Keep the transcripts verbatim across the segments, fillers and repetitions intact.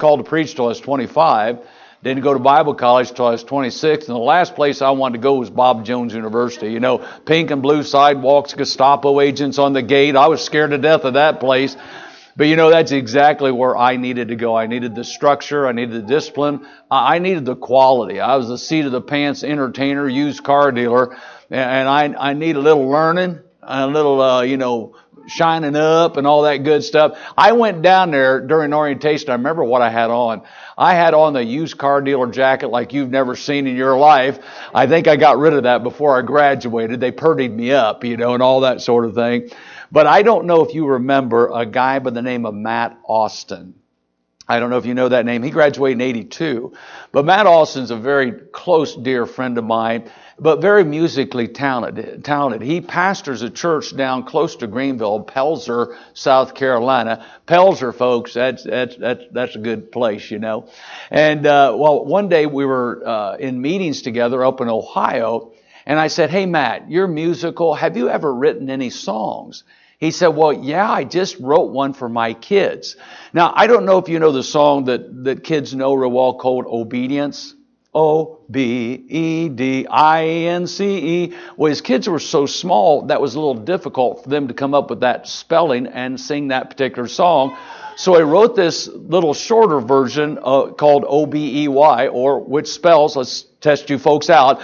called to preach till I was twenty-five. Didn't go to Bible college till I was twenty-six. And the last place I wanted to go was Bob Jones University. You know, pink and blue sidewalks, Gestapo agents on the gate. I was scared to death of that place. But you know, that's exactly where I needed to go. I needed the structure. I needed the discipline. I needed the quality. I was a seat of the pants entertainer, used car dealer. And I, I need a little learning, a little, uh, you know, shining up and all that good stuff. I went down there during orientation. I remember what I had on. I had on the used car dealer jacket like you've never seen in your life. I think I got rid of that before I graduated. They purdied me up, you know, and all that sort of thing. But I don't know if you remember a guy by the name of Matt Austin. I don't know if you know that name. He graduated in eighty-two. But Matt Austin's a very close, dear friend of mine, but very musically talented. talented. He pastors a church down close to Greenville, Pelzer, South Carolina. Pelzer, folks, that's that's that's that's a good place, you know. And uh, well, one day we were uh, in meetings together up in Ohio, and I said, "Hey, Matt, you're musical. Have you ever written any songs?" He said, well, yeah, I just wrote one for my kids. Now, I don't know if you know the song that, that kids know real well called Obedience. O B E D I E N C E. Well, his kids were so small, that was a little difficult for them to come up with that spelling and sing that particular song. So I wrote this little shorter version uh, called O B E Y, or which spells, let's test you folks out,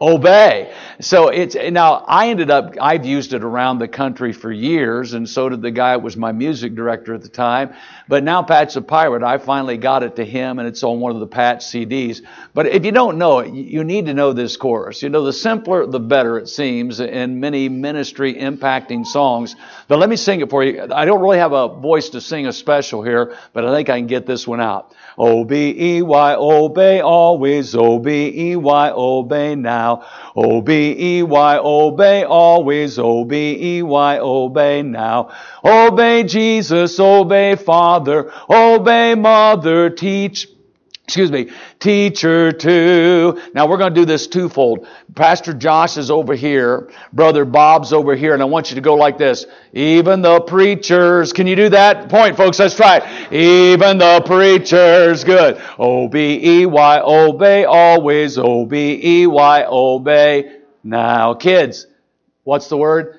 obey. So it's, now I ended up, I've used it around the country for years, and so did the guy who was my music director at the time. But now Pat's a Pirate, I finally got it to him, and it's on one of the Pat C Ds. But if you don't know it, you need to know this chorus. You know, the simpler, the better, it seems, in many ministry impacting songs. But let me sing it for you. I don't really have a voice to sing a special here, but I think I can get this one out. O B E Y, obey always, O B E Y, obey now. O B E Y, obey always, O B E Y, obey now. Obey Jesus, obey Father, obey Mother, teach, excuse me, teacher too. Now we're going to do this twofold. Pastor Josh is over here, Brother Bob's over here, and I want you to go like this. Even the preachers, can you do that? Point, folks, let's try it. Even the preachers, good. O B E Y, obey always, O B E Y, obey now. Kids, what's the word?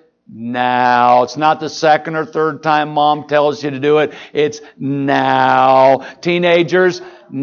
Now. It's not the second or third time mom tells you to do it. It's now. Teenagers,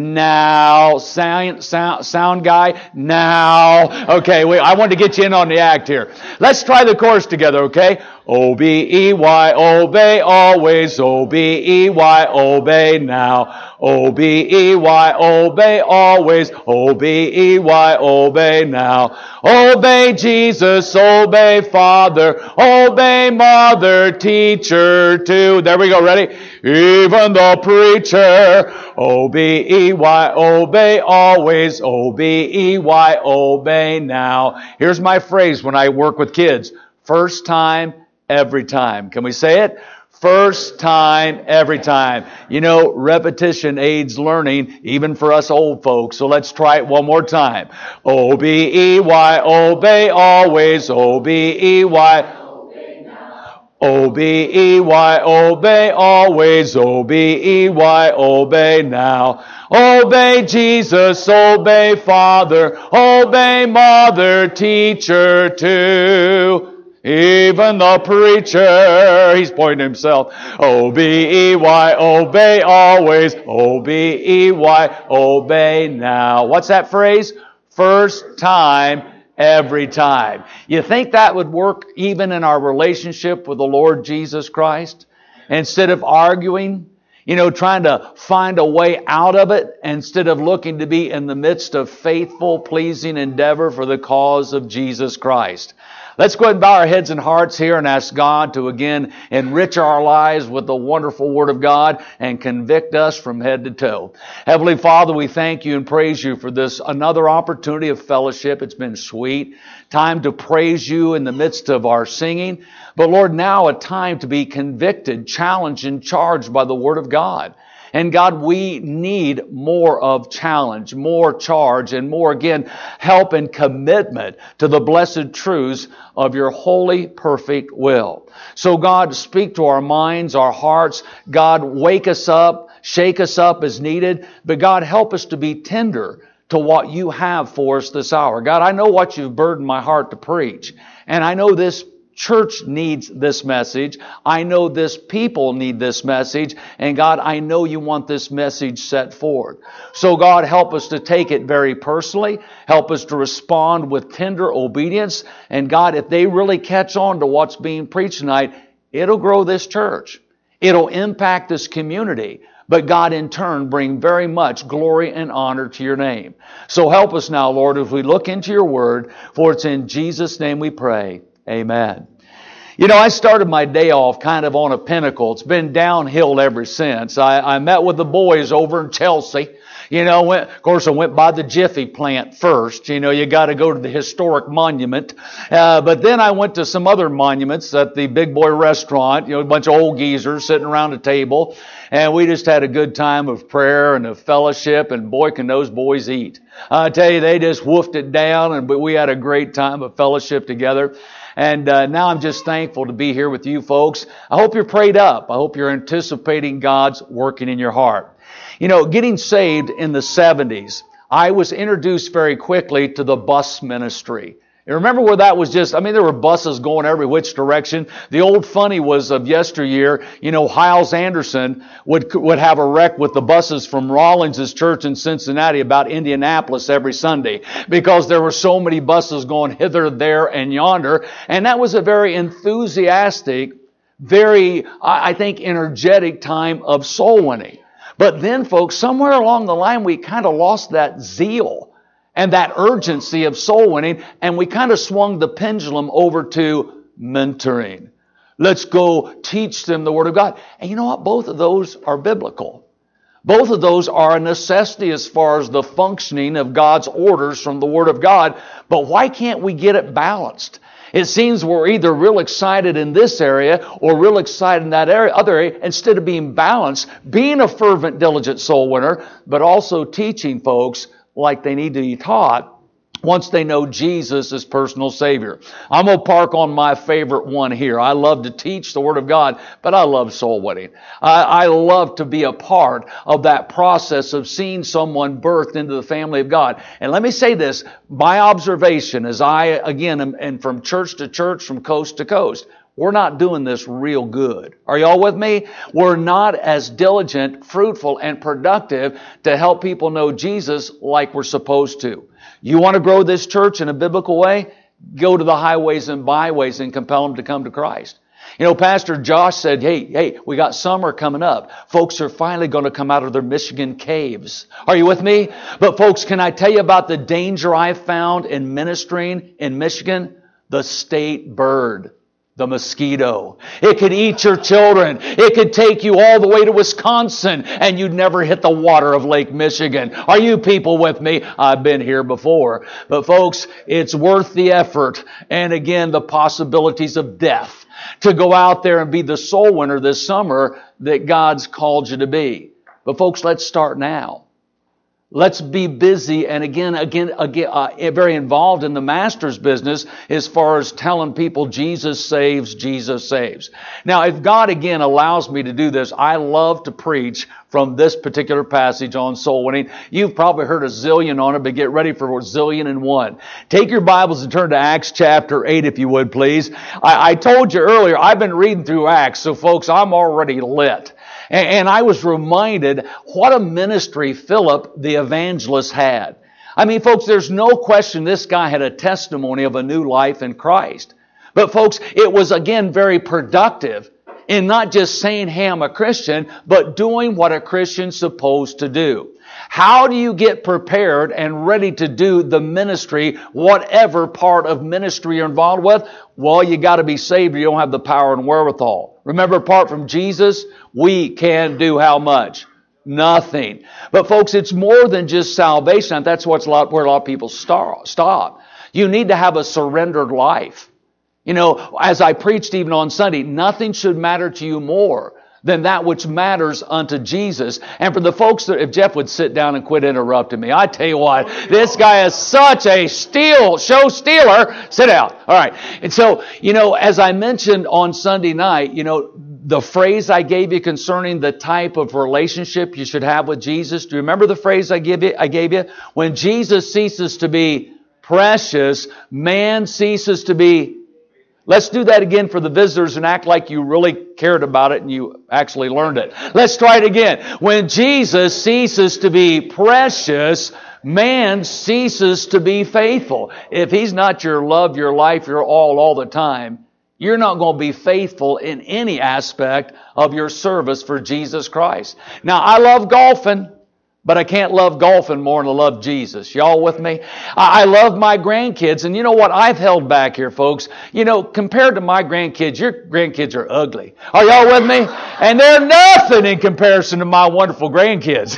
now. Sound, sound, sound guy, now. Okay, wait, I wanted to get you in on the act here. Let's try the chorus together, okay? O B E Y, obey always, O B E Y, obey now. O B E Y, obey always, O B E Y, obey now. Obey Jesus, obey Father, obey Mother, teacher too. There we go, ready? Even the preacher, O B E Y, obey always, O B E Y, obey now. Here's my phrase when I work with kids. First time, every time. Can we say it? First time, every time. You know, repetition aids learning, even for us old folks. So let's try it one more time. O B E Y, obey always, O B E Y, O B E Y, obey always, O B E Y, obey now. Obey Jesus, obey Father, obey Mother, teacher too. Even the preacher, he's pointing to himself. O B E Y, obey always, O B E Y, obey now. What's that phrase? First time, every time. You think that would work even in our relationship with the Lord Jesus Christ? Instead of arguing, you know, trying to find a way out of it, instead of looking to be in the midst of faithful, pleasing endeavor for the cause of Jesus Christ. Let's go ahead and bow our heads and hearts here and ask God to again enrich our lives with the wonderful Word of God and convict us from head to toe. Heavenly Father, we thank you and praise you for this another opportunity of fellowship. It's been sweet. Time to praise you in the midst of our singing. But Lord, now a time to be convicted, challenged, and charged by the Word of God. And God, we need more of challenge, more charge, and more, again, help and commitment to the blessed truths of your holy, perfect will. So God, speak to our minds, our hearts. God, wake us up. shake us up as needed. But God, help us to be tender to what you have for us this hour. God, I know what you've burdened my heart to preach. And I know this church needs this message. I know this people need this message. And God, I know you want this message set forward. So God, help us to take it very personally. Help us to respond with tender obedience. And God, if they really catch on to what's being preached tonight, it'll grow this church. It'll impact this community. But God, in turn, bring very much glory and honor to your name. So help us now, Lord, as we look into your word, for it's in Jesus' name we pray. Amen. You know, I started my day off kind of on a pinnacle. It's been downhill ever since. I, I met with the boys over in Chelsea. You know, went, of course, I went by the Jiffy plant first. You know, you got to go to the historic monument. Uh, but then I went to some other monuments at the Big Boy restaurant. You know, a bunch of old geezers sitting around a table. And we just had a good time of prayer and of fellowship. And boy, can those boys eat. I tell you, they just woofed it down. And we had a great time of fellowship together. And uh, now I'm just thankful to be here with you folks. I hope you're prayed up. I hope you're anticipating God's working in your heart. You know, getting saved in the seventies, I was introduced very quickly to the bus ministry. You remember where that was just, I mean, there were buses going every which direction. The old funny was of yesteryear, you know, Hiles Anderson would would have a wreck with the buses from Rollins' church in Cincinnati about Indianapolis every Sunday because there were so many buses going hither, there, and yonder. And that was a very enthusiastic, very, I think, energetic time of soul winning. But then, folks, somewhere along the line, we kind of lost that zeal and that urgency of soul winning, and we kind of swung the pendulum over to mentoring. Let's go teach them the Word of God. And you know what? Both of those are biblical. Both of those are a necessity as far as the functioning of God's orders from the Word of God. But why can't we get it balanced? It seems we're either real excited in this area or real excited in that area, other area, instead of being balanced, being a fervent, diligent soul winner, but also teaching folks like they need to be taught once they know Jesus as personal Savior. I'm going to park on my favorite one here. I love to teach the Word of God, but I love soul winning. I, I love to be a part of that process of seeing someone birthed into the family of God. And let me say this, my observation as I, again, am, and from church to church, from coast to coast, we're not doing this real good. Are y'all with me? We're not as diligent, fruitful, and productive to help people know Jesus like we're supposed to. You want to grow this church in a biblical way? Go to the highways and byways and compel them to come to Christ. You know, Pastor Josh said, hey, hey, we got summer coming up. Folks are finally going to come out of their Michigan caves. Are you with me? But folks, can I tell you about the danger I found in ministering in Michigan? The state bird. The mosquito. It could eat your children. It could take you all the way to Wisconsin and you'd never hit the water of Lake Michigan. Are you people with me? I've been here before. But folks, it's worth the effort and again, the possibilities of death to go out there and be the soul winner this summer that God's called you to be. But folks, let's start now. Let's be busy and again, again, again, uh, very involved in the master's business as far as telling people Jesus saves, Jesus saves. Now, if God again allows me to do this, I love to preach from this particular passage on soul winning. You've probably heard a zillion on it, but get ready for a zillion and one. Take your Bibles and turn to Acts chapter eight, if you would, please. I, I told you earlier, I've been reading through Acts, so folks, I'm already lit. And I was reminded what a ministry Philip the evangelist had. I mean, folks, there's no question this guy had a testimony of a new life in Christ. But folks, it was again very productive in not just saying, hey, I'm a Christian, but doing what a Christian's supposed to do. How do you get prepared and ready to do the ministry, whatever part of ministry you're involved with? Well, you got to be saved or you don't have the power and wherewithal. Remember, apart from Jesus, we can do how much? Nothing. But folks, it's more than just salvation. That's what's a lot, where a lot of people stop. You need to have a surrendered life. You know, as I preached even on Sunday, nothing should matter to you more than that which matters unto Jesus. And for the folks that, if Jeff would sit down and quit interrupting me, I tell you what, this guy is such a steal, show stealer. Sit down. All right. And so, you know, as I mentioned on Sunday night, you know, the phrase I gave you concerning the type of relationship you should have with Jesus? Do you remember the phrase I gave you? I gave you? When Jesus ceases to be precious, man ceases to be... Let's do that again for the visitors and act like you really cared about it and you actually learned it. Let's try it again. When Jesus ceases to be precious, man ceases to be faithful. If He's not your love, your life, your all, all the time, you're not going to be faithful in any aspect of your service for Jesus Christ. Now, I love golfing, but I can't love golfing more than I love Jesus. Y'all with me? I love my grandkids, and you know what? I've held back here, folks. You know, compared to my grandkids, your grandkids are ugly. Are y'all with me? And they're nothing in comparison to my wonderful grandkids.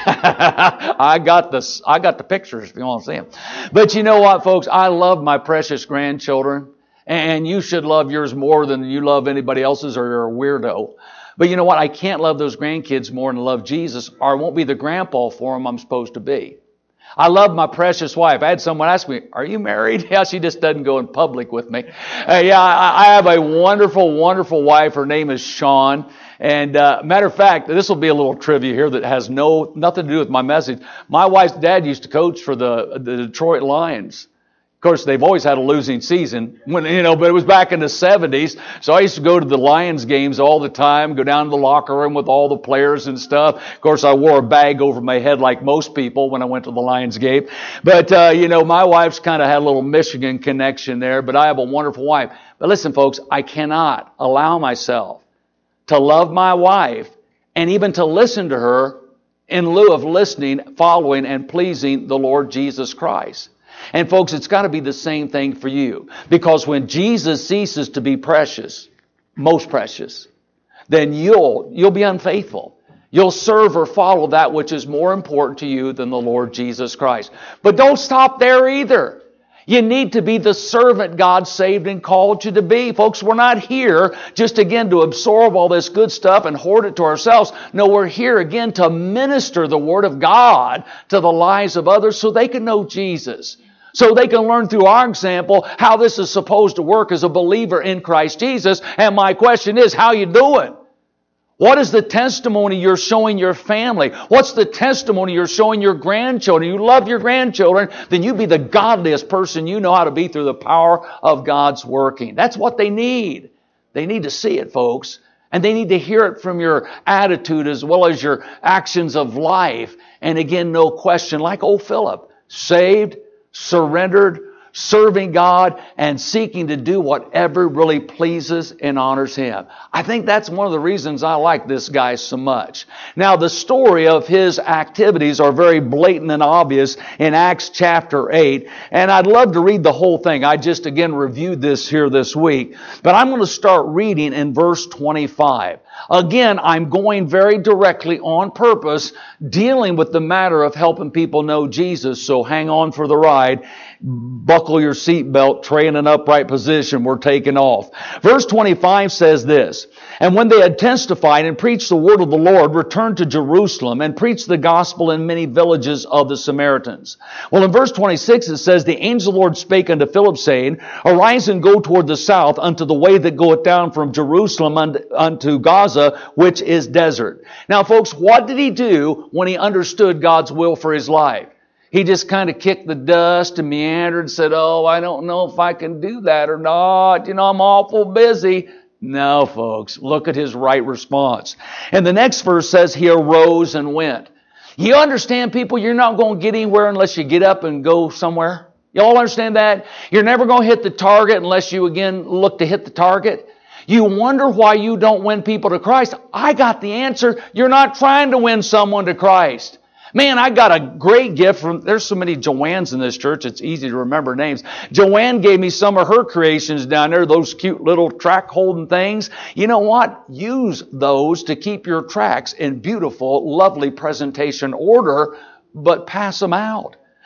I got the, I got the pictures if you want to see them. But you know what, folks? I love my precious grandchildren, and you should love yours more than you love anybody else's, or you're a weirdo. But you know what? I can't love those grandkids more than I love Jesus, or I won't be the grandpa for them I'm supposed to be. I love my precious wife. I had someone ask me, are you married? Yeah, she just doesn't go in public with me. Uh, yeah, I, I have a wonderful, wonderful wife. Her name is Shawn. And uh, matter of fact, this will be a little trivia here that has no nothing to do with my message. My wife's dad used to coach for the, the Detroit Lions. Of course, they've always had a losing season, when, you know, but it was back in the seventies. So I used to go to the Lions games all the time, go down to the locker room with all the players and stuff. Of course, I wore a bag over my head like most people when I went to the Lions game. But, uh, you know, my wife's kind of had a little Michigan connection there, but I have a wonderful wife. But listen, folks, I cannot allow myself to love my wife and even to listen to her in lieu of listening, following, and pleasing the Lord Jesus Christ. And folks, it's got to be the same thing for you. Because when Jesus ceases to be precious, most precious, then you'll, you'll be unfaithful. You'll serve or follow that which is more important to you than the Lord Jesus Christ. But don't stop there either. You need to be the servant God saved and called you to be. Folks, we're not here just again to absorb all this good stuff and hoard it to ourselves. No, we're here again to minister the Word of God to the lives of others so they can know Jesus. So they can learn through our example how this is supposed to work as a believer in Christ Jesus. And my question is, how you doing? What is the testimony you're showing your family? What's the testimony you're showing your grandchildren? You love your grandchildren, then you be the godliest person you know how to be through the power of God's working. That's what they need. They need to see it, folks. And they need to hear it from your attitude as well as your actions of life. And again, no question, like old Philip, saved, surrendered, serving God, and seeking to do whatever really pleases and honors Him. I think that's one of the reasons I like this guy so much. Now, the story of his activities are very blatant and obvious in Acts chapter eight, and I'd love to read the whole thing. I just, again, reviewed this here this week, but I'm going to start reading in verse twenty-five. Again, I'm going very directly on purpose, dealing with the matter of helping people know Jesus, so hang on for the ride. Buckle your seatbelt, tray in an upright position, we're taking off. Verse twenty-five says this, and when they had testified and preached the word of the Lord, returned to Jerusalem and preached the gospel in many villages of the Samaritans. Well, in verse twenty-six it says, the angel of the Lord spake unto Philip, saying, arise and go toward the south unto the way that goeth down from Jerusalem unto Gaza, which is desert. Now, folks, what did he do when he understood God's will for his life? He just kind of kicked the dust and meandered and said, oh, I don't know if I can do that or not. You know, I'm awful busy. No, folks, look at his right response. And the next verse says he arose and went. You understand, people, you're not going to get anywhere unless you get up and go somewhere. You all understand that? You're never going to hit the target unless you, again, look to hit the target. You wonder why you don't win people to Christ. I got the answer. You're not trying to win someone to Christ. Man, I got a great gift from, there's so many Joannes in this church, it's easy to remember names. Joanne gave me some of her creations down there, those cute little track holding things. You know what? Use those to keep your tracks in beautiful, lovely presentation order, but pass them out.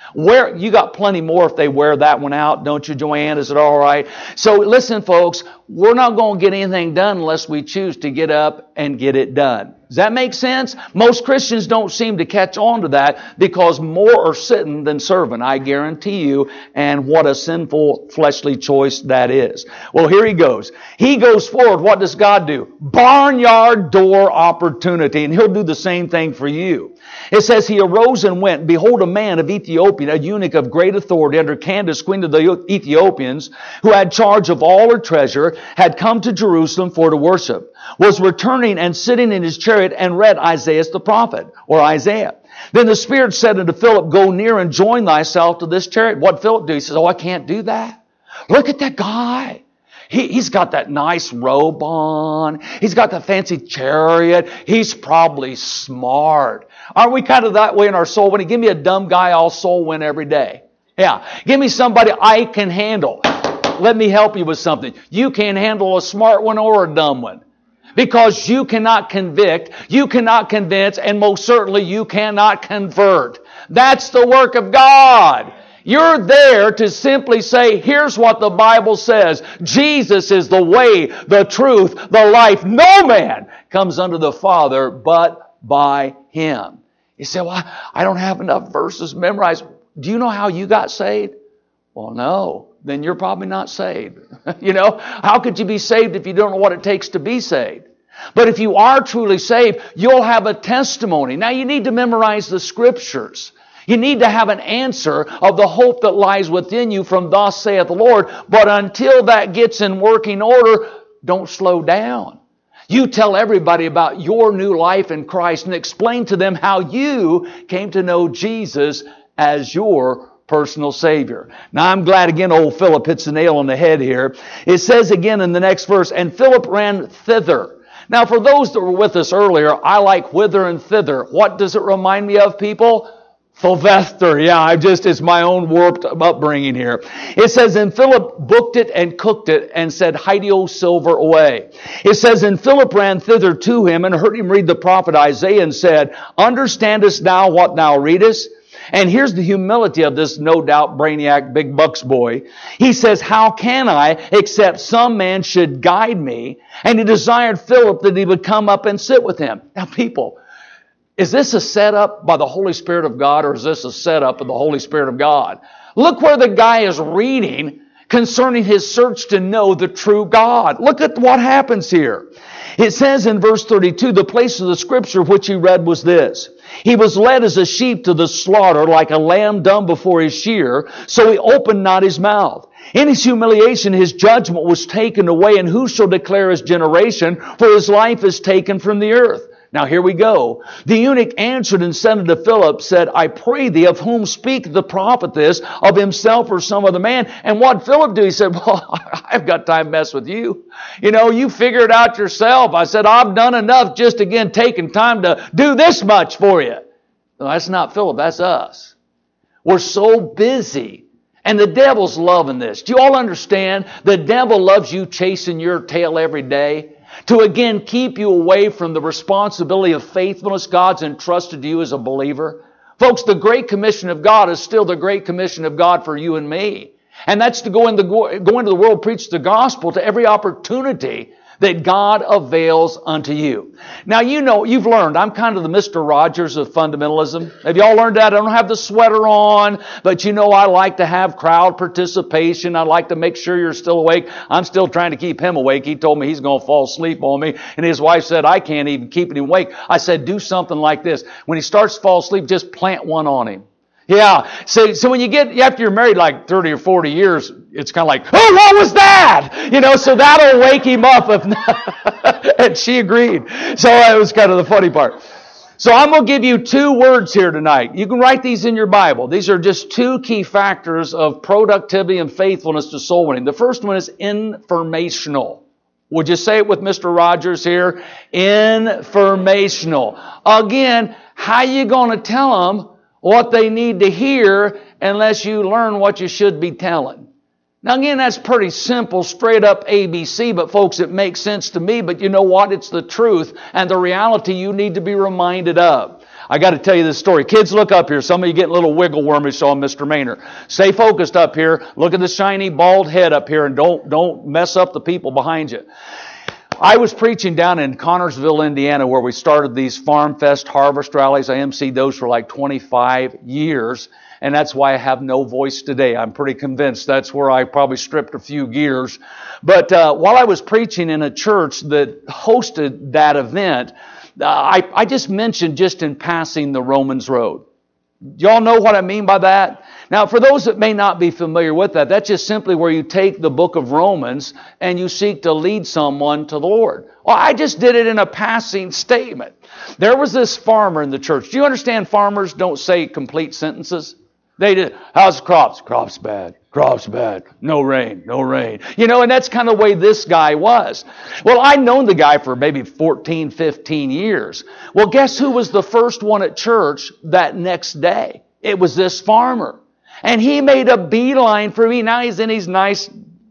Wear, you got plenty more if they wear that one out, don't you, Joanne? Is it all right? So listen, folks, we're not going to get anything done unless we choose to get up and get it done. Does that make sense? Most Christians don't seem to catch on to that because more are sitting than serving, I guarantee you, and what a sinful fleshly choice that is. Well, here he goes. He goes forward. What does God do? Barnyard door opportunity, and He'll do the same thing for you. It says, he arose and went. Behold, a man of Ethiopia, a eunuch of great authority under Candace, queen of the Ethiopians, who had charge of all her treasure, had come to Jerusalem for to worship, was returning and sitting in his chariot and read Isaiah the prophet, or Isaiah. Then the Spirit said unto Philip, go near and join thyself to this chariot. What Philip do? He says, oh, I can't do that. Look at that guy. He, he's got that nice robe on. He's got the fancy chariot. He's probably smart. Aren't we kind of that way in our soul winning? Give me a dumb guy, I'll soul win every day. Yeah. Give me somebody I can handle. Let me help you with something. You can't handle a smart one or a dumb one. Because you cannot convict, you cannot convince, and most certainly you cannot convert. That's the work of God. You're there to simply say, here's what the Bible says. Jesus is the way, the truth, the life. No man comes unto the Father but by Him. You say, well, I don't have enough verses memorized. Do you know how you got saved? Well, no. Then you're probably not saved. You know, how could you be saved if you don't know what it takes to be saved? But if you are truly saved, you'll have a testimony. Now, you need to memorize the Scriptures. You need to have an answer of the hope that lies within you from thus saith the Lord. But until that gets in working order, don't slow down. You tell everybody about your new life in Christ and explain to them how you came to know Jesus as your personal Savior. Now I'm glad again old Philip hits the nail on the head here. It says again in the next verse, and Philip ran thither. Now for those that were with us earlier, I like whither and thither. What does it remind me of, people? Sylvester, yeah, I just, it's my own warped upbringing here. It says, and Philip booked it and cooked it and said, hide your silver away. It says, and Philip ran thither to him and heard him read the prophet Isaiah and said, understandest thou what thou readest? And here's the humility of this, no doubt, brainiac, big bucks boy. He says, how can I, except some man should guide me? And he desired Philip that he would come up and sit with him. Now, people, is this a setup by the Holy Spirit of God, or is this a setup of the Holy Spirit of God? Look where the guy is reading concerning his search to know the true God. Look at what happens here. It says in verse thirty-two, the place of the Scripture which he read was this. He was led as a sheep to the slaughter, like a lamb dumb before his shearer, so he opened not his mouth. In his humiliation his judgment was taken away, and who shall declare his generation? For his life is taken from the earth. Now here we go. The eunuch answered and said unto Philip, said, I pray thee, of whom speaketh the prophet this, of himself or some other man? And what Philip do? He said, well, I've got time to mess with you. You know, you figure it out yourself. I said, I've done enough just again taking time to do this much for you. No, that's not Philip, that's us. We're so busy. And the devil's loving this. Do you all understand? The devil loves you chasing your tail every day, to again keep you away from the responsibility of faithfulness God's entrusted to you as a believer. Folks, the Great Commission of God is still the Great Commission of God for you and me. And that's to go, in the, go into the world, preach the gospel to every opportunity that God avails unto you. Now, you know, you've learned, I'm kind of the Mister Rogers of fundamentalism. Have y'all learned that? I don't have the sweater on, but you know, I like to have crowd participation. I like to make sure you're still awake. I'm still trying to keep him awake. He told me he's going to fall asleep on me, and his wife said, I can't even keep him awake. I said, do something like this. When he starts to fall asleep, just plant one on him. Yeah. So, so when you get, after you're married like thirty or forty years, it's kind of like, oh, what was that? You know, so that'll wake him up. If and she agreed. So that was kind of the funny part. So I'm going to give you two words here tonight. You can write these in your Bible. These are just two key factors of productivity and faithfulness to soul winning. The first one is informational. Would you say it with Mister Rogers here? Informational. Again, how you going to tell them what they need to hear unless you learn what you should be telling? Now again, that's pretty simple, straight up A B C, but folks, it makes sense to me, but you know what? It's the truth and the reality you need to be reminded of. I got to tell you this story. Kids, look up here. Some of you getting a little wiggle wormish on Mister Maynard. Stay focused up here. Look at the shiny bald head up here, and don't don't mess up the people behind you. I was preaching down in Connorsville, Indiana, where we started these Farm Fest harvest rallies. I emceed those for like twenty-five years. And that's why I have no voice today. I'm pretty convinced that's where I probably stripped a few gears. But uh, while I was preaching in a church that hosted that event, uh, I, I just mentioned just in passing the Romans Road. Y'all know what I mean by that? Now, for those that may not be familiar with that, that's just simply where you take the book of Romans and you seek to lead someone to the Lord. Well, I just did it in a passing statement. There was this farmer in the church. Do you understand farmers don't say complete sentences? They did. How's the crops? Crops bad. Crops bad. No rain. No rain. You know, and that's kind of the way this guy was. Well, I'd known the guy for maybe fourteen, fifteen years. Well, guess who was the first one at church that next day? It was this farmer. And he made a beeline for me. Now he's in his nice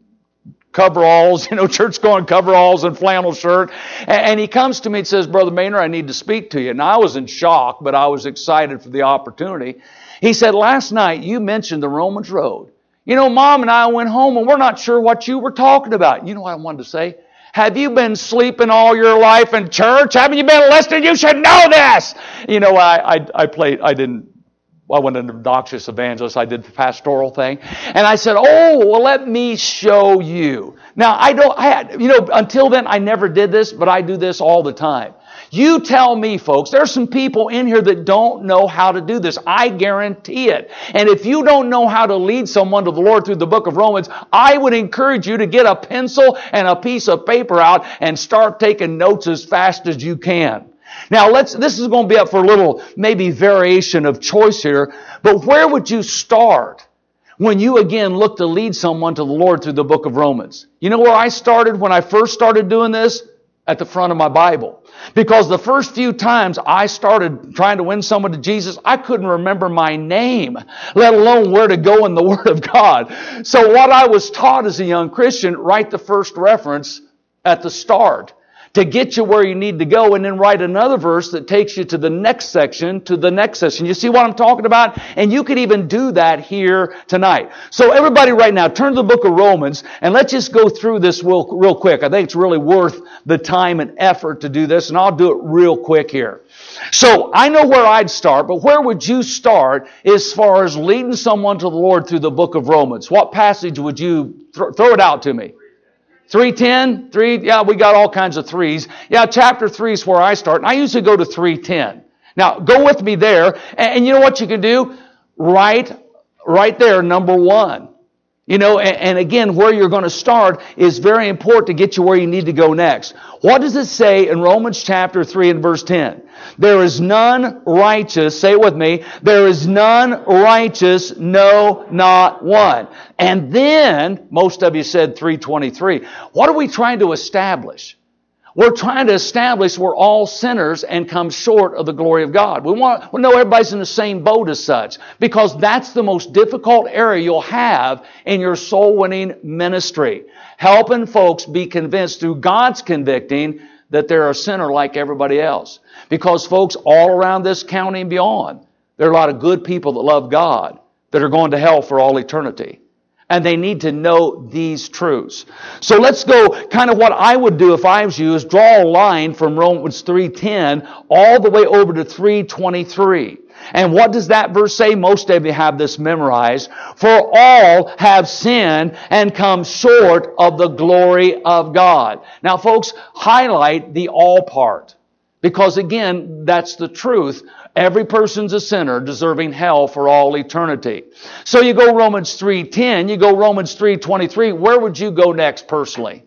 coveralls, you know, church-going coveralls and flannel shirt. And he comes to me and says, Brother Maynard, I need to speak to you. And I was in shock, but I was excited for the opportunity. He said, last night you mentioned the Romans Road. You know, Mom and I went home and we're not sure what you were talking about. You know what I wanted to say? Have you been sleeping all your life in church? Haven't you been listening? You should know this. You know, I, I, I played, I didn't, I wasn't an obnoxious evangelist. I did the pastoral thing. And I said, oh, well, let me show you. Now, I don't, I had, you know, until then, I never did this, but I do this all the time. You tell me, folks, there's some people in here that don't know how to do this. I guarantee it. And if you don't know how to lead someone to the Lord through the book of Romans, I would encourage you to get a pencil and a piece of paper out and start taking notes as fast as you can. Now, let's, this is going to be up for a little, maybe variation of choice here, but where would you start when you again look to lead someone to the Lord through the book of Romans? You know where I started when I first started doing this? At the front of my Bible. Because the first few times I started trying to win someone to Jesus, I couldn't remember my name, let alone where to go in the Word of God. So what I was taught as a young Christian, write the first reference at the start to get you where you need to go, and then write another verse that takes you to the next section, to the next section. You see what I'm talking about? And you could even do that here tonight. So everybody right now, turn to the book of Romans, and let's just go through this real, real quick. I think it's really worth the time and effort to do this, and I'll do it real quick here. So I know where I'd start, but where would you start as far as leading someone to the Lord through the book of Romans? What passage would you, th- throw it out to me? three ten? Three, yeah, we got all kinds of threes. Yeah, chapter three is where I start. And I usually go to three ten. Now, go with me there. And, and you know what you can do? Right, right there, number one. You know, and, and again, where you're going to start is very important to get you where you need to go next. What does it say in Romans chapter three and verse ten? There is none righteous, say it with me, there is none righteous, no, not one. And then, most of you said three twenty-three. What are we trying to establish? We're trying to establish we're all sinners and come short of the glory of God. We want we know everybody's in the same boat as such, because that's the most difficult area you'll have in your soul-winning ministry. Helping folks be convinced through God's convicting that they're a sinner like everybody else. Because folks, all around this county and beyond, there are a lot of good people that love God that are going to hell for all eternity. And they need to know these truths. So let's go, kind of what I would do if I was you is draw a line from Romans three ten all the way over to three twenty-three. And what does that verse say? Most of you have this memorized. For all have sinned and come short of the glory of God. Now folks, highlight the all part. Because again, that's the truth. Every person's a sinner deserving hell for all eternity. So you go Romans three ten, you go Romans three twenty-three. Where would you go next personally?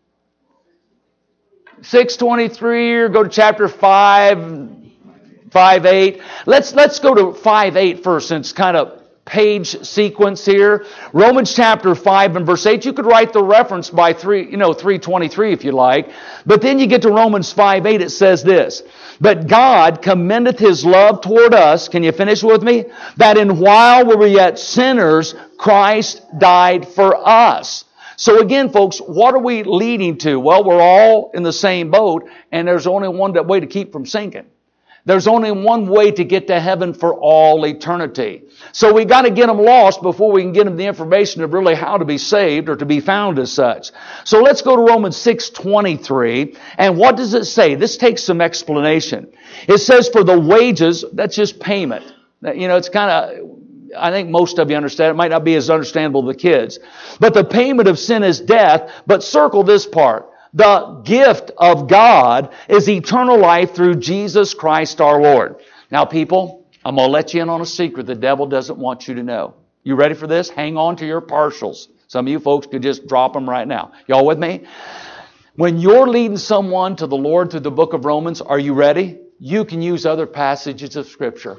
six twenty-three, or go to chapter five, five eight. Let's, let's go to five eight first, since it's kind of page sequence here. Romans chapter five and verse eight. You could write the reference by three, you know, three twenty-three if you like. But then you get to Romans five eight, it says this. But God commendeth His love toward us, can you finish with me? That in while we were yet sinners, Christ died for us. So again, folks, what are we leading to? Well, we're all in the same boat, and there's only one way to keep from sinking. There's only one way to get to heaven for all eternity. So we got to get them lost before we can get them the information of really how to be saved or to be found as such. So let's go to Romans six twenty-three. And what does it say? This takes some explanation. It says, for the wages, that's just payment. You know, it's kind of, I think most of you understand. It might not be as understandable to the kids. But the payment of sin is death. But circle this part. The gift of God is eternal life through Jesus Christ our Lord. Now, people, I'm going to let you in on a secret the devil doesn't want you to know. You ready for this? Hang on to your partials. Some of you folks could just drop them right now. Y'all with me? When you're leading someone to the Lord through the book of Romans, are you ready? You can use other passages of Scripture.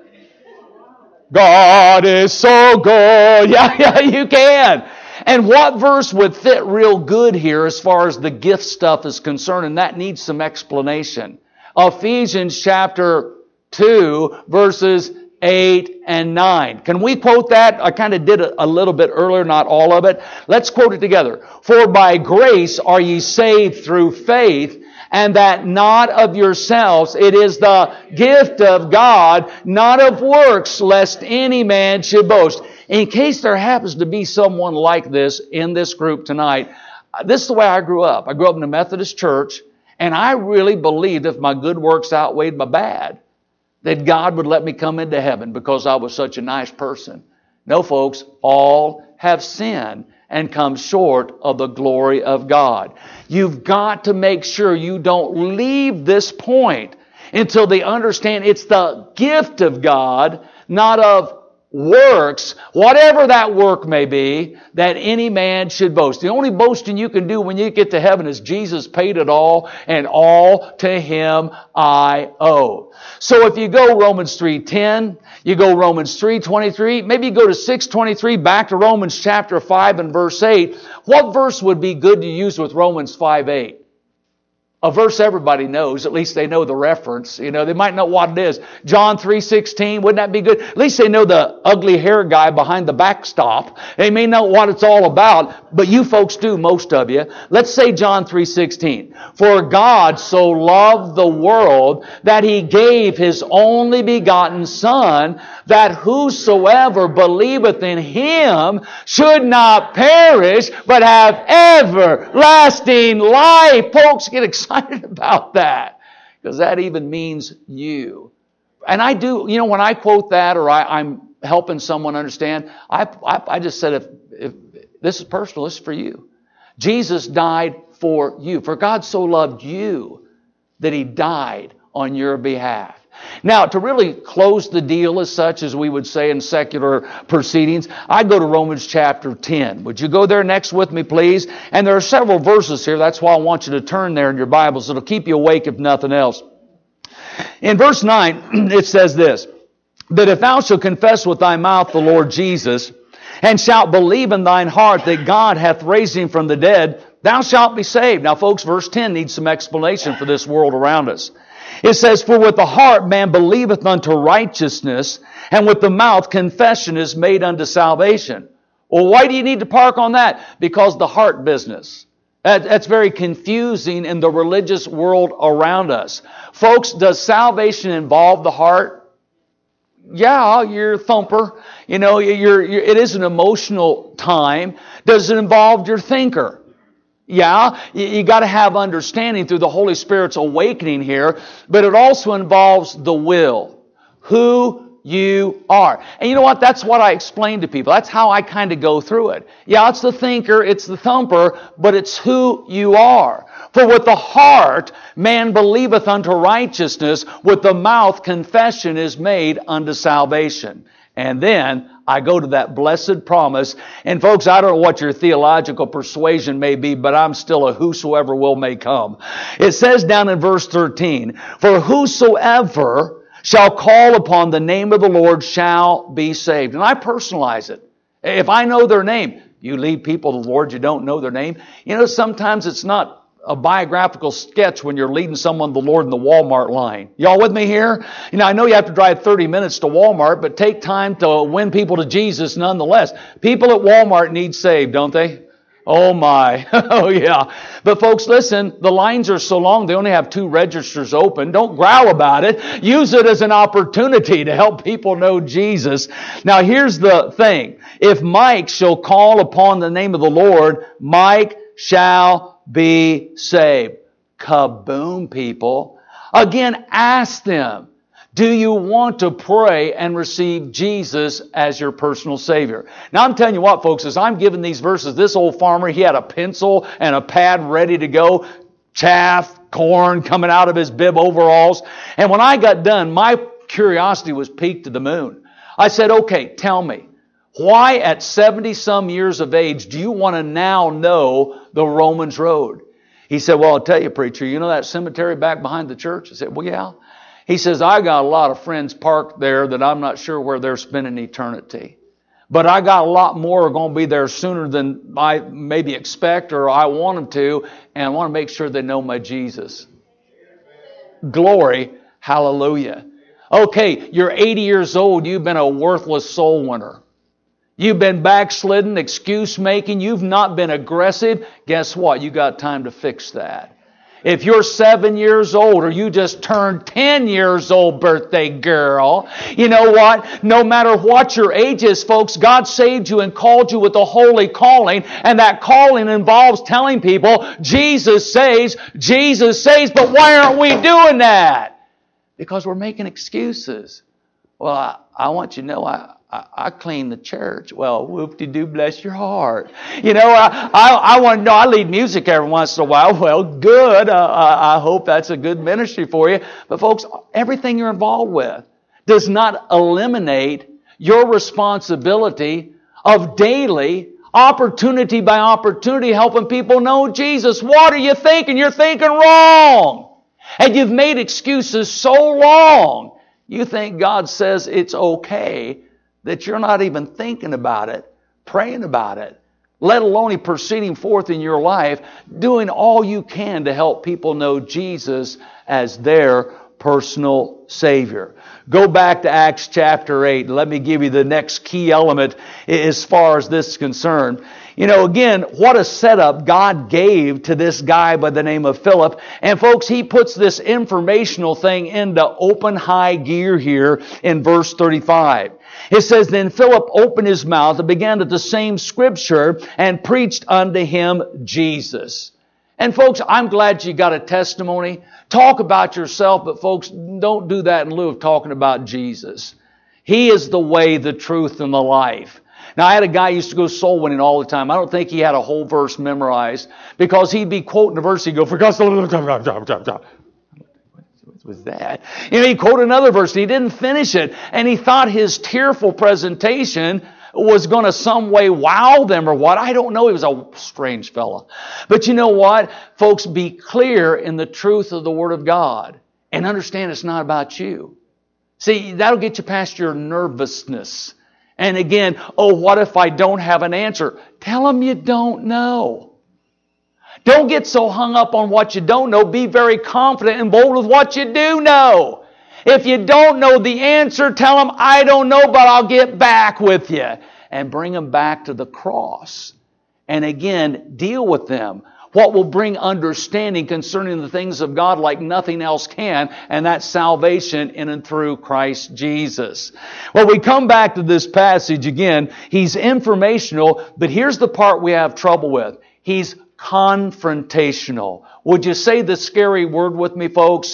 God is so good. Yeah, yeah, you can. And what verse would fit real good here as far as the gift stuff is concerned? And that needs some explanation. Ephesians chapter two, verses eight and nine. Can we quote that? I kind of did it a little bit earlier, not all of it. Let's quote it together. For by grace are ye saved through faith, and that not of yourselves. It is the gift of God, not of works, lest any man should boast. In case there happens to be someone like this in this group tonight, this is the way I grew up. I grew up in a Methodist church, and I really believed if my good works outweighed my bad, that God would let me come into heaven because I was such a nice person. No, folks, all have sinned and come short of the glory of God. You've got to make sure you don't leave this point until they understand it's the gift of God, not of works, whatever that work may be, that any man should boast. The only boasting you can do when you get to heaven is Jesus paid it all, and all to Him I owe. So if you go Romans three ten, you go Romans three twenty-three, maybe you go to six twenty-three, back to Romans chapter five and verse eight. What verse would be good to use with Romans five eight? A verse everybody knows. At least they know the reference. You know, they might know what it is. John three sixteen, wouldn't that be good? At least they know the ugly hair guy behind the backstop. They may know what it's all about, but you folks do, most of you. Let's say John three sixteen. For God so loved the world that He gave His only begotten Son, that whosoever believeth in Him should not perish, but have everlasting life. Folks, get excited about that, because that even means you. And I do, you know, when I quote that, or I, I'm helping someone understand, I, I, I just said, if, if this is personal, this is for you. Jesus died for you. For God so loved you that He died on your behalf. Now, to really close the deal as such, as we would say in secular proceedings, I'd go to Romans chapter ten. Would you go there next with me, please? And there are several verses here. That's why I want you to turn there in your Bibles. It'll keep you awake if nothing else. In verse nine, it says this, that if thou shalt confess with thy mouth the Lord Jesus, and shalt believe in thine heart that God hath raised Him from the dead, thou shalt be saved. Now, folks, verse ten needs some explanation for this world around us. It says, for with the heart man believeth unto righteousness, and with the mouth confession is made unto salvation. Well, why do you need to park on that? Because the heart business. That's very confusing in the religious world around us. Folks, does salvation involve the heart? Yeah, you're a thumper. You know, you're, you're, it is an emotional time. Does it involve your thinker? Yeah, you, you got to have understanding through the Holy Spirit's awakening here, but it also involves the will, who you are. And you know what? That's what I explain to people. That's how I kind of go through it. Yeah, it's the thinker, it's the thumper, but it's who you are. For with the heart man believeth unto righteousness, with the mouth confession is made unto salvation. And then I go to that blessed promise. And folks, I don't know what your theological persuasion may be, but I'm still a whosoever will may come. It says down in verse thirteen, for whosoever shall call upon the name of the Lord shall be saved. And I personalize it. If I know their name, you lead people to the Lord, you don't know their name. You know, sometimes it's not a biographical sketch when you're leading someone to the Lord in the Walmart line. Y'all with me here? You know, I know you have to drive thirty minutes to Walmart, but take time to win people to Jesus nonetheless. People at Walmart need saved, don't they? Oh my. Oh yeah. But folks, listen, the lines are so long, they only have two registers open. Don't growl about it. Use it as an opportunity to help people know Jesus. Now here's the thing. If Mike shall call upon the name of the Lord, Mike shall be saved. Kaboom, people. Again, ask them. Do you want to pray and receive Jesus as your personal Savior? Now I'm telling you what, folks, as I'm giving these verses, this old farmer, he had a pencil and a pad ready to go, chaff, corn coming out of his bib overalls. And when I got done, my curiosity was piqued to the moon. I said, okay, tell me, why at seventy some years of age do you want to now know the Romans Road? He said, well, I'll tell you, preacher, you know that cemetery back behind the church? I said, well, yeah. He says, I got a lot of friends parked there that I'm not sure where they're spending eternity. But I got a lot more are going to be there sooner than I maybe expect or I want them to. And I want to make sure they know my Jesus. Glory. Hallelujah. Okay, you're eighty years old. You've been a worthless soul winner. You've been backslidden, excuse making. You've not been aggressive. Guess what? You got time to fix that. If you're seven years old or you just turned ten years old, birthday girl, you know what? No matter what your age is, folks, God saved you and called you with a holy calling. And that calling involves telling people, Jesus saves, Jesus saves. But why aren't we doing that? Because we're making excuses. Well, I, I want you to know I... I, I clean the church. Well, whoop-de-doo, bless your heart. You know, I, I, I want to know, I lead music every once in a while. Well, good. Uh, I, I hope that's a good ministry for you. But folks, everything you're involved with does not eliminate your responsibility of daily, opportunity by opportunity, helping people know Jesus. What are you thinking? You're thinking wrong. And you've made excuses so long. You think God says it's okay that you're not even thinking about it, praying about it, let alone proceeding forth in your life, doing all you can to help people know Jesus as their personal Savior. Go back to Acts chapter eight. And let me give you the next key element as far as this is concerned. You know, again, what a setup God gave to this guy by the name of Philip. And folks, he puts this informational thing into open high gear here in verse thirty-five. It says, then Philip opened his mouth and began at the same scripture and preached unto him Jesus. And folks, I'm glad you got a testimony. Talk about yourself, but folks, don't do that in lieu of talking about Jesus. He is the way, the truth, and the life. Now, I had a guy who used to go soul winning all the time. I don't think he had a whole verse memorized because he'd be quoting a verse. He'd go, for God's sake, what was that? You know, he quoted another verse and he didn't finish it. And he thought his tearful presentation was going to some way wow them or what. I don't know. He was a strange fellow. But you know what? Folks, be clear in the truth of the Word of God and understand it's not about you. See, that'll get you past your nervousness. And again, oh, what if I don't have an answer? Tell them you don't know. Don't get so hung up on what you don't know. Be very confident and bold with what you do know. If you don't know the answer, tell them, I don't know, but I'll get back with you. And bring them back to the cross. And again, deal with them. What will bring understanding concerning the things of God like nothing else can, and that's salvation in and through Christ Jesus. Well, we come back to this passage again. He's informational, but here's the part we have trouble with. He's confrontational. Would you say the scary word with me, folks?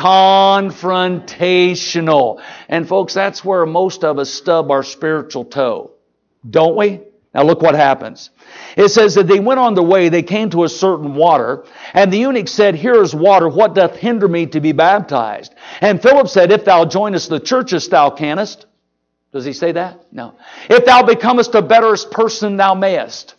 Confrontational. And folks, that's where most of us stub our spiritual toe. Don't we? Now look what happens. It says that they went on their way, they came to a certain water, and the eunuch said, here is water, what doth hinder me to be baptized? And Philip said, if thou joinest the churches, thou canst. Does he say that? No. If thou becomest a better person, thou mayest.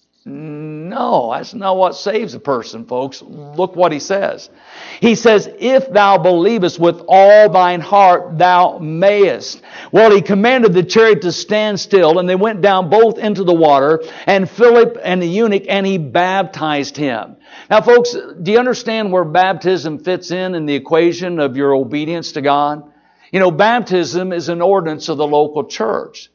No, that's not what saves a person, folks. Look what he says. He says, if thou believest with all thine heart, thou mayest. Well, he commanded the chariot to stand still, and they went down both into the water, and Philip and the eunuch, and he baptized him. Now, folks, do you understand where baptism fits in in the equation of your obedience to God? You know, baptism is an ordinance of the local church.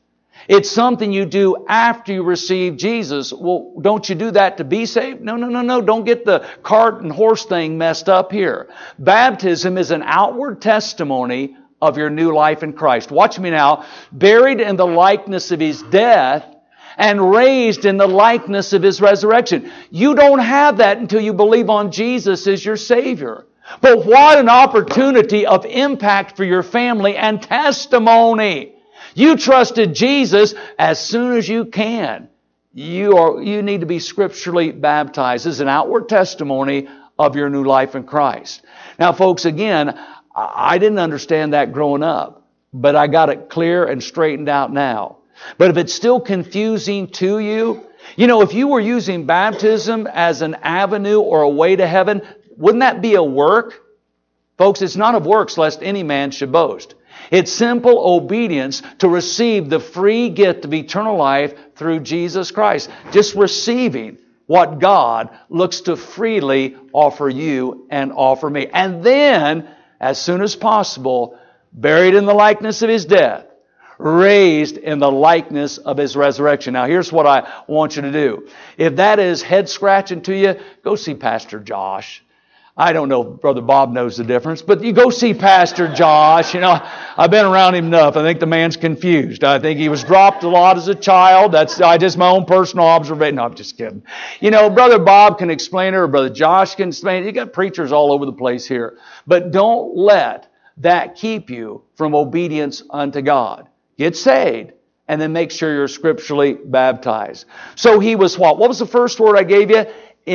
It's something you do after you receive Jesus. Well, don't you do that to be saved? No, no, no, no. Don't get the cart and horse thing messed up here. Baptism is an outward testimony of your new life in Christ. Watch me now. Buried in the likeness of His death and raised in the likeness of His resurrection. You don't have that until you believe on Jesus as your Savior. But what an opportunity of impact for your family and testimony. You trusted Jesus as soon as you can. You are, you need to be scripturally baptized as an outward testimony of your new life in Christ. Now, folks, again, I didn't understand that growing up, but I got it clear and straightened out now. But if it's still confusing to you, you know, if you were using baptism as an avenue or a way to heaven, wouldn't that be a work? Folks, it's not of works lest any man should boast. It's simple obedience to receive the free gift of eternal life through Jesus Christ. Just receiving what God looks to freely offer you and offer me. And then, as soon as possible, buried in the likeness of His death, raised in the likeness of His resurrection. Now, here's what I want you to do. If that is head-scratching to you, go see Pastor Josh. I don't know if Brother Bob knows the difference, but you go see Pastor Josh. You know, I've been around him enough. I think the man's confused. I think he was dropped a lot as a child. That's I just my own personal observation. No, I'm just kidding. You know, Brother Bob can explain it, or Brother Josh can explain it. You got preachers all over the place here. But don't let that keep you from obedience unto God. Get saved, and then make sure you're scripturally baptized. So he was what? What was the first word I gave you?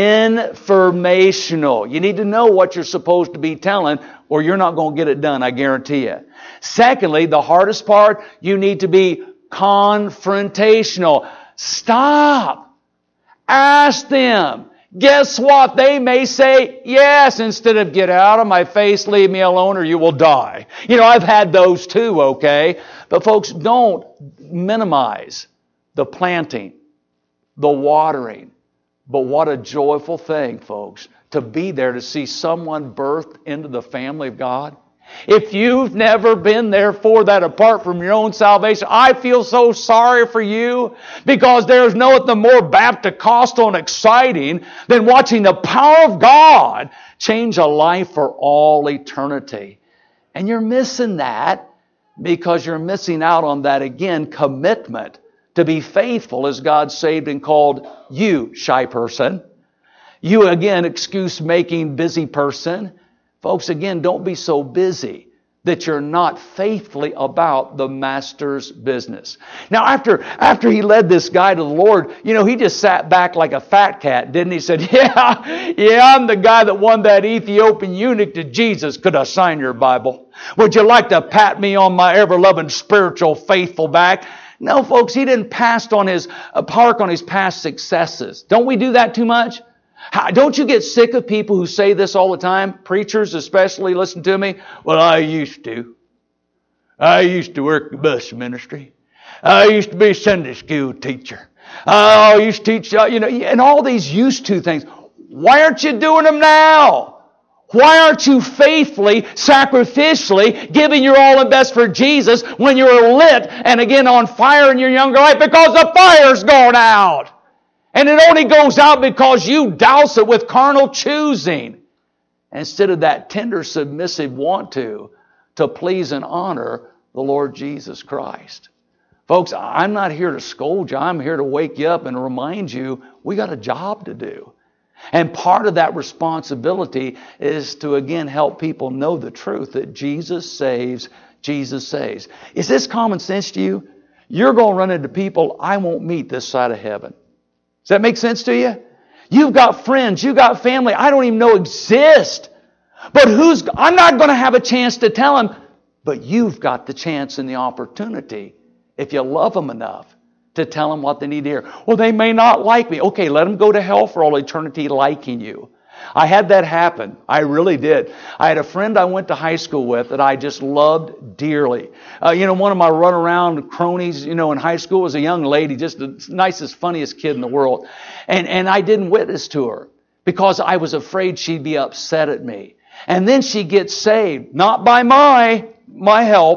Informational. You need to know what you're supposed to be telling, or you're not going to get it done, I guarantee you. Secondly, the hardest part, you need to be confrontational. Stop. Ask them. Guess what? They may say yes instead of get out of my face, leave me alone, or you will die. You know, I've had those too, okay? But folks, don't minimize the planting, the watering. But what a joyful thing, folks, to be there to see someone birthed into the family of God. If you've never been there for that apart from your own salvation, I feel so sorry for you, because there's nothing more Baptist-costal and exciting than watching the power of God change a life for all eternity. And you're missing that because you're missing out on that, again, commitment to be faithful as God saved and called you, shy person. You, again, excuse-making busy person. Folks, again, don't be so busy that you're not faithfully about the Master's business. Now, after, after he led this guy to the Lord, you know, he just sat back like a fat cat, didn't he? He said, yeah, yeah, I'm the guy that won that Ethiopian eunuch to Jesus. Could I sign your Bible? Would you like to pat me on my ever-loving, spiritual, faithful back? No, folks, he didn't pass on his, uh, park on his past successes. Don't we do that too much? How, don't you get sick of people who say this all the time? Preachers especially, listen to me. Well, I used to. I used to work the bus ministry. I used to be a Sunday school teacher. I used to teach, uh, you know, and all these used to things. Why aren't you doing them now? Why aren't you faithfully, sacrificially giving your all and best for Jesus when you're lit and again on fire in your younger life? Because the fire's gone out. And it only goes out because you douse it with carnal choosing instead of that tender, submissive want to, to please and honor the Lord Jesus Christ. Folks, I'm not here to scold you. I'm here to wake you up and remind you we got a job to do. And part of that responsibility is to, again, help people know the truth that Jesus saves, Jesus saves. Is this common sense to you? You're going to run into people I won't meet this side of heaven. Does that make sense to you? You've got friends, you've got family I don't even know exist. But who's, I'm not going to have a chance to tell them, but you've got the chance and the opportunity, if you love them enough, to tell them what they need to hear. Well, they may not like me. Okay, let them go to hell for all eternity liking you. I had that happen. I really did. I had a friend I went to high school with that I just loved dearly. Uh, you know, one of my runaround cronies, you know, in high school was a young lady, just the nicest, funniest kid in the world. And, and I didn't witness to her because I was afraid she'd be upset at me. And then she gets saved, not by my, my help,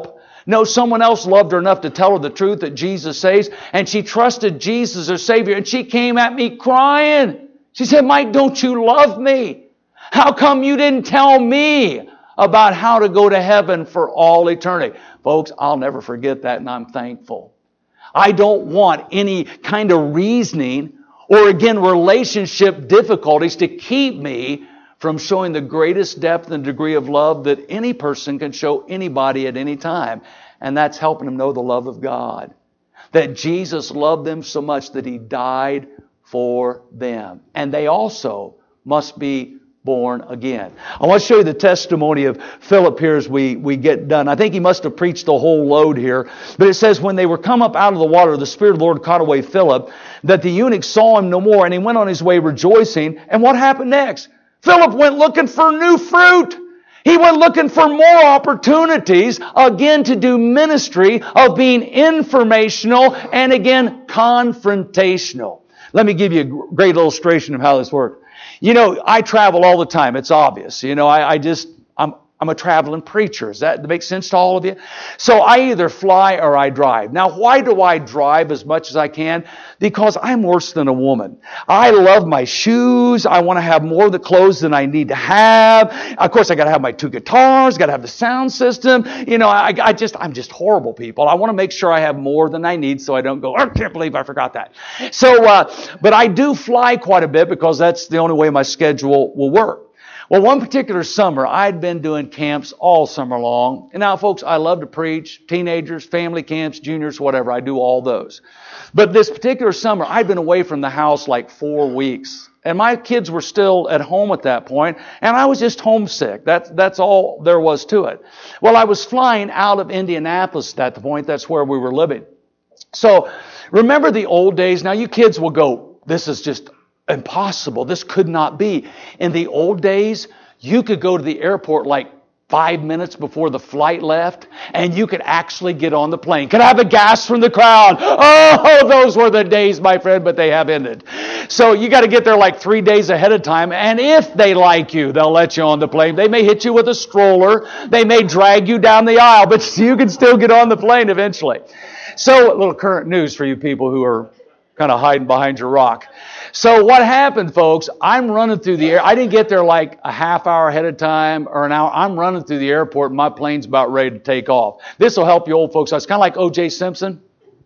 No, someone else loved her enough to tell her the truth that Jesus saves, and she trusted Jesus as Savior, and she came at me crying. She said, Mike, don't you love me? How come you didn't tell me about how to go to heaven for all eternity? Folks, I'll never forget that, and I'm thankful. I don't want any kind of reasoning or, again, relationship difficulties to keep me from showing the greatest depth and degree of love that any person can show anybody at any time. And that's helping them know the love of God. That Jesus loved them so much that He died for them. And they also must be born again. I want to show you the testimony of Philip here as we, we get done. I think he must have preached the whole load here. But it says, when they were come up out of the water, the Spirit of the Lord caught away Philip, that the eunuch saw him no more, and he went on his way rejoicing. And what happened next? Philip went looking for new fruit. He went looking for more opportunities, again, to do ministry of being informational and, again, confrontational. Let me give you a great illustration of how this works. You know, I travel all the time. It's obvious. You know, I, I just, I'm, I'm a traveling preacher. Does that make sense to all of you? So I either fly or I drive. Now, why do I drive as much as I can? Because I'm worse than a woman. I love my shoes. I want to have more of the clothes than I need to have. Of course, I got to have my two guitars. Got to have the sound system. You know, I, I just, I'm just horrible, people. I want to make sure I have more than I need, so I don't go, I can't believe I forgot that. So, uh, but I do fly quite a bit because that's the only way my schedule will work. Well, one particular summer, I'd been doing camps all summer long. And now, folks, I love to preach. Teenagers, family camps, juniors, whatever. I do all those. But this particular summer, I'd been away from the house like four weeks. And my kids were still at home at that point, and I was just homesick. That's, that's all there was to it. Well, I was flying out of Indianapolis at the point. That's where we were living. So, remember the old days? Now, you kids will go, this is just impossible. This could not be. In the old days, you could go to the airport like five minutes before the flight left, and you could actually get on the plane. Could I have a gasp from the crowd? Oh, those were the days, my friend, but they have ended. So you got to get there like three days ahead of time, and if they like you, they'll let you on the plane. They may hit you with a stroller. They may drag you down the aisle, but you can still get on the plane eventually. So, a little current news for you people who are kind of hiding behind your rock. So what happened, folks, I'm running through the air. I didn't get there like a half hour ahead of time or an hour. I'm running through the airport and my plane's about ready to take off. This will help you old folks. It's kind of like O J Simpson.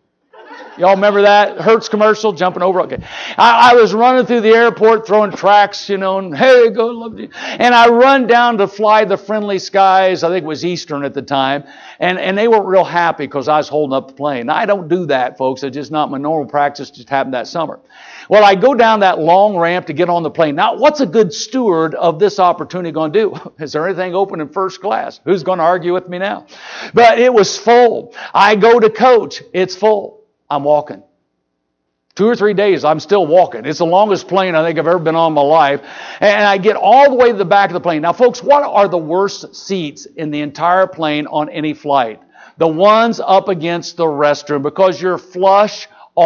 Y'all remember that Hertz commercial, jumping over? Okay. I, I was running through the airport, throwing tracks, you know, and hey, go, love you. And I run down to fly the Friendly Skies. I think it was Eastern at the time. And, and they weren't real happy because I was holding up the plane. Now, I don't do that, folks. It's just not my normal practice. It just happened that summer. Well, I go down that long ramp to get on the plane. Now, what's a good steward of this opportunity going to do? Is there anything open in first class? Who's going to argue with me now? But it was full. I go to coach. It's full. I'm walking. Two or three days, I'm still walking. It's the longest plane I think I've ever been on in my life. And I get all the way to the back of the plane. Now, folks, what are the worst seats in the entire plane on any flight? The ones up against the restroom, because you're flush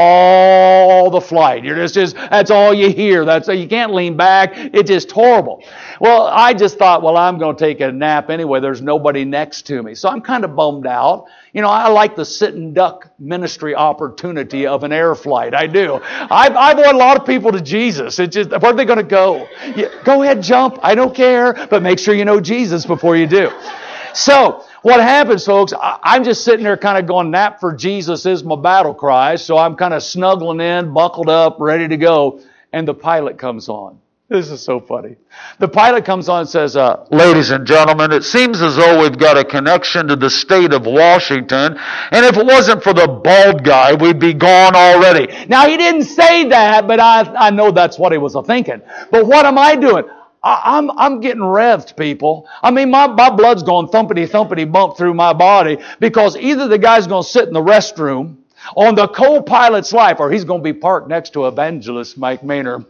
all the flight. You're just, just that's all you hear. That's you can't lean back. It's just horrible. Well, I just thought, well, I'm going to take a nap anyway. There's nobody next to me. So I'm kind of bummed out. You know, I like the sit and duck ministry opportunity of an air flight. I do. I've, I've won a lot of people to Jesus. It's just, where are they going to go? Yeah, go ahead, jump. I don't care. But make sure you know Jesus before you do. So, what happens, folks, I'm just sitting there kind of going, nap for Jesus is my battle cry. So I'm kind of snuggling in, buckled up, ready to go. And the pilot comes on. This is so funny. The pilot comes on and says, uh, ladies and gentlemen, it seems as though we've got a connection to the state of Washington. And if it wasn't for the bald guy, we'd be gone already. Now, he didn't say that, but I, I know that's what he was thinking. But what am I doing? I'm, I'm getting revved, people. I mean, my, my blood's going thumpity, thumpity bump through my body because either the guy's going to sit in the restroom on the co-pilot's life, or he's going to be parked next to evangelist Mike Maynard.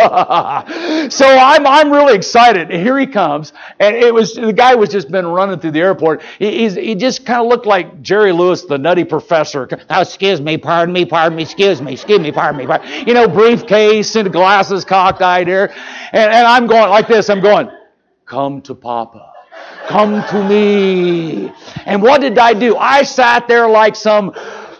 So I'm I'm really excited. Here he comes, and it was the guy was just been running through the airport. He he's, he just kind of looked like Jerry Lewis, the Nutty Professor. Oh, excuse me, pardon me, pardon me, excuse me, excuse me, pardon me, pardon me. You know, briefcase and glasses cocked eyed here, and and I'm going like this. I'm going, come to Papa. come to me. And what did I do? I sat there like some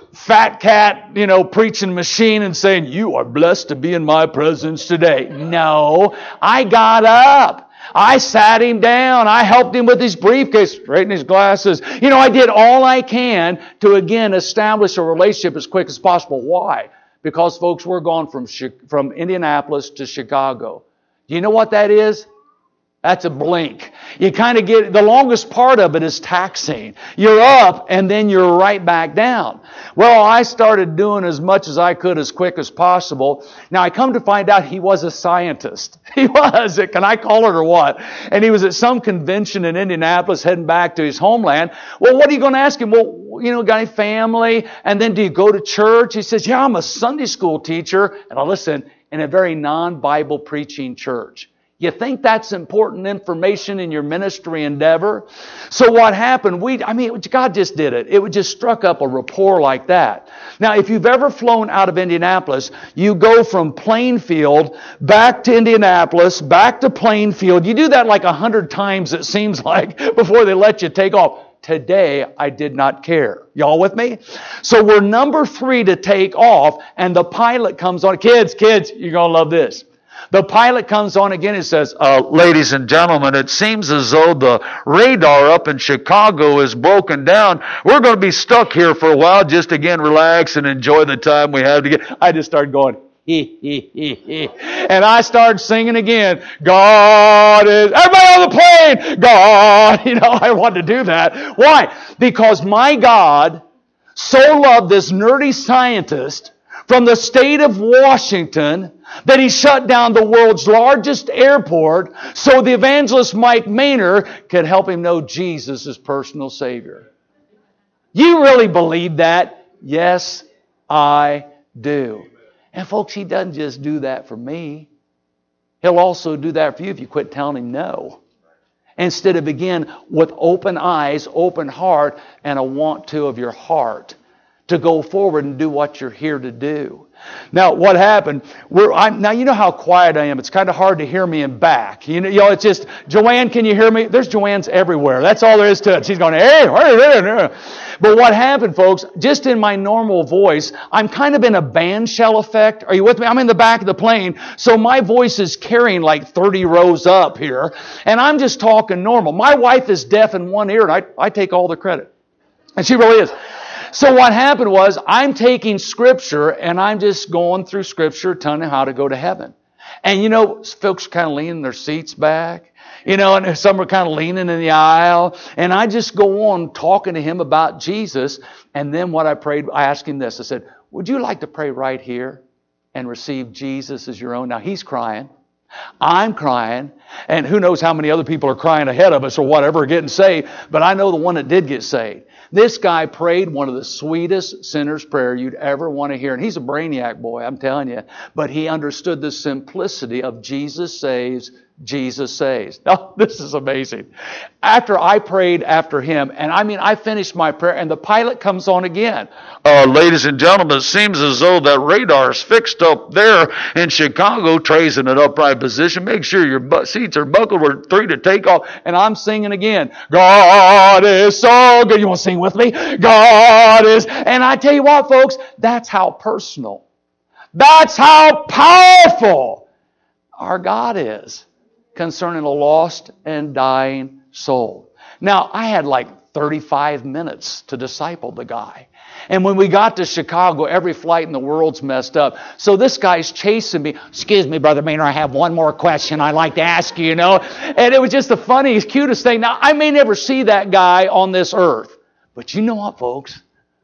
fat cat, you know, preaching machine and saying, you are blessed to be in my presence today. No, I got up. I sat him down. I helped him with his briefcase, straighten his glasses. You know, I did all I can to, again, establish a relationship as quick as possible. Why? Because, folks, we're going from, from Indianapolis to Chicago. Do you know what that is? That's a blink. You kind of get, the longest part of it is taxing. You're up and then you're right back down. Well, I started doing as much as I could as quick as possible. Now, I come to find out he was a scientist. He was. Can I call it or what? And he was at some convention in Indianapolis heading back to his homeland. Well, what are you going to ask him? Well, you know, got any family? And then do you go to church? He says, yeah, I'm a Sunday school teacher. And I listen, in a very non-Bible preaching church. You think that's important information in your ministry endeavor? So what happened? We, I mean, God just did it. It just struck up a rapport like that. Now, if you've ever flown out of Indianapolis, you go from Plainfield back to Indianapolis, back to Plainfield. You do that like a hundred times, it seems like, before they let you take off. Today, I did not care. Y'all with me? So we're number three to take off, and the pilot comes on. Kids, kids, you're going to love this. The pilot comes on again and says, uh, ladies and gentlemen, it seems as though the radar up in Chicago is broken down. We're going to be stuck here for a while. Just again, relax and enjoy the time we have together. I just started going, he, he, he, he. And I started singing again, God is, everybody on the plane, God. You know, I wanted to do that. Why? Because my God so loved this nerdy scientist from the state of Washington that he shut down the world's largest airport so the evangelist Mike Maynard could help him know Jesus as personal Savior. You really believe that? Yes, I do. And folks, He doesn't just do that for me. He'll also do that for you if you quit telling Him no. Instead of, again, with open eyes, open heart, and a want to of your heart to go forward and do what you're here to do. Now, what happened? We're, I'm, now, you know how quiet I am. It's kind of hard to hear me in back. You know, you know, it's just, Joanne, can you hear me? There's Joanne's everywhere. That's all there is to it. She's going, hey, hey, hey, hey. But what happened, folks, just in my normal voice, I'm kind of in a band shell effect. Are you with me? I'm in the back of the plane, so my voice is carrying like thirty rows up here, and I'm just talking normal. My wife is deaf in one ear, and I, I take all the credit. And she really is. So what happened was, I'm taking Scripture and I'm just going through Scripture telling them how to go to heaven. And you know, folks are kind of leaning their seats back. You know, and some are kind of leaning in the aisle. And I just go on talking to him about Jesus. And then what I prayed, I asked him this. I said, would you like to pray right here and receive Jesus as your own? Now, he's crying. I'm crying. And who knows how many other people are crying ahead of us or whatever, getting saved. But I know the one that did get saved. This guy prayed one of the sweetest sinner's prayer you'd ever want to hear. And he's a brainiac boy, I'm telling you. But he understood the simplicity of Jesus saves, Jesus saves. Oh, this is amazing. After I prayed after him, and I mean, I finished my prayer, and the pilot comes on again. Uh, ladies and gentlemen, it seems as though that radar is fixed up there in Chicago, trays in an upright position. Make sure your bu- seats are buckled. We're three to take off. And I'm singing again. God is so good. You want to sing with me? God is. And I tell you what, folks, that's how personal, that's how powerful our God is concerning a lost and dying soul. Now, I had like thirty-five minutes to disciple the guy. And when we got to Chicago, every flight in the world's messed up. So this guy's chasing me. Excuse me, Brother Maynard, I have one more question I'd like to ask you, you know. And it was just the funniest, cutest thing. Now, I may never see that guy on this earth. But you know what, folks?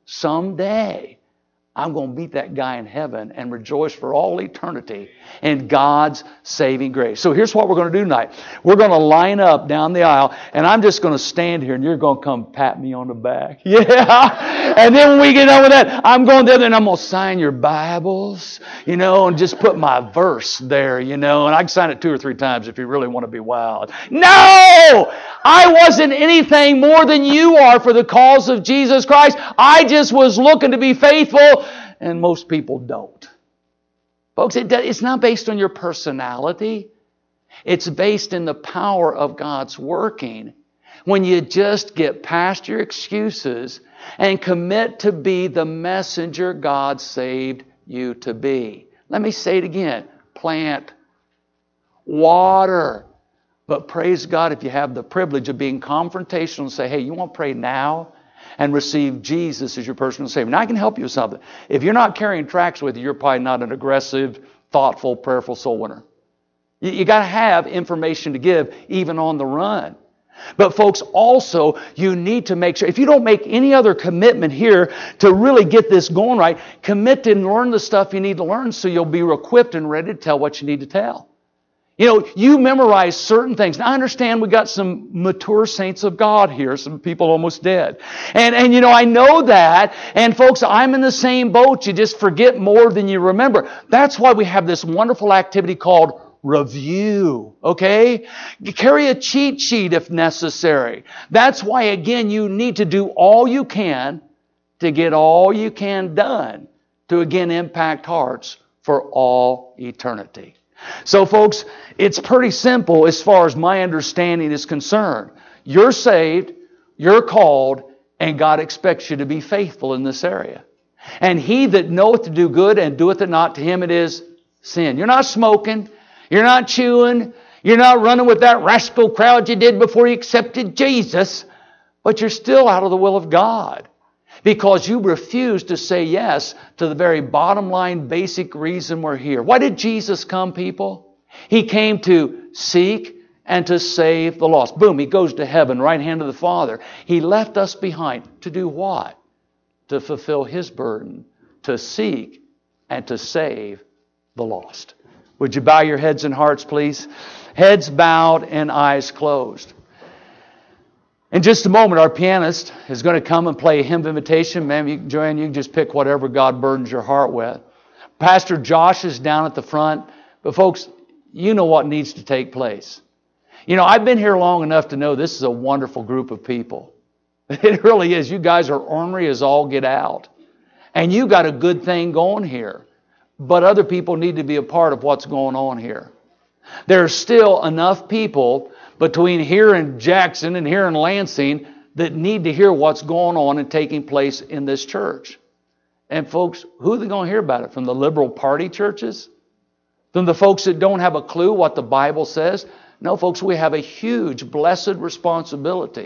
Someday, I'm going to meet that guy in heaven and rejoice for all eternity in God's saving grace. So here's what we're going to do tonight. We're going to line up down the aisle, and I'm just going to stand here, and you're going to come pat me on the back. Yeah. And then when we get over that, I'm going there, and I'm going to sign your Bibles, you know, and just put my verse there, you know, and I can sign it two or three times if you really want to be wild. No! I wasn't anything more than you are for the cause of Jesus Christ. I just was looking to be faithful, and most people don't. Folks, it, it's not based on your personality. It's based in the power of God's working when you just get past your excuses and commit to be the messenger God saved you to be. Let me say it again. Plant, water. But praise God if you have the privilege of being confrontational and say, hey, you want to pray now and receive Jesus as your personal Savior. Now I can help you with something. If you're not carrying tracts with you, you're probably not an aggressive, thoughtful, prayerful soul winner. You, you got to have information to give even on the run. But folks, also, you need to make sure, if you don't make any other commitment here to really get this going right, commit to learn the stuff you need to learn so you'll be equipped and ready to tell what you need to tell. You know, you memorize certain things. Now, I understand we got some mature saints of God here, some people almost dead. And, and you know, I know that. And folks, I'm in the same boat. You just forget more than you remember. That's why we have this wonderful activity called review, okay? You carry a cheat sheet if necessary. That's why, again, you need to do all you can to get all you can done to, again, impact hearts for all eternity. So, folks, it's pretty simple as far as my understanding is concerned. You're saved, you're called, and God expects you to be faithful in this area. And he that knoweth to do good and doeth it not, to him it is sin. You're not smoking. You're not chewing. You're not running with that rascal crowd you did before you accepted Jesus. But you're still out of the will of God because you refuse to say yes to the very bottom line, basic reason we're here. Why did Jesus come, people? He came to seek and to save the lost. Boom, he goes to heaven, right hand of the Father. He left us behind to do what? To fulfill his burden, to seek and to save the lost. Would you bow your heads and hearts, please? Heads bowed and eyes closed. In just a moment, our pianist is going to come and play a hymn of invitation. Ma'am, you, Joanne, you can just pick whatever God burdens your heart with. Pastor Josh is down at the front. But folks, you know what needs to take place. You know, I've been here long enough to know this is a wonderful group of people. It really is. You guys are ornery as all get out. And you got a good thing going here. But other people need to be a part of what's going on here. There's still enough people between here and Jackson and here in Lansing that need to hear what's going on and taking place in this church. And folks, who are they going to hear about it? From the liberal party churches? From the folks that don't have a clue what the Bible says? No, folks, we have a huge blessed responsibility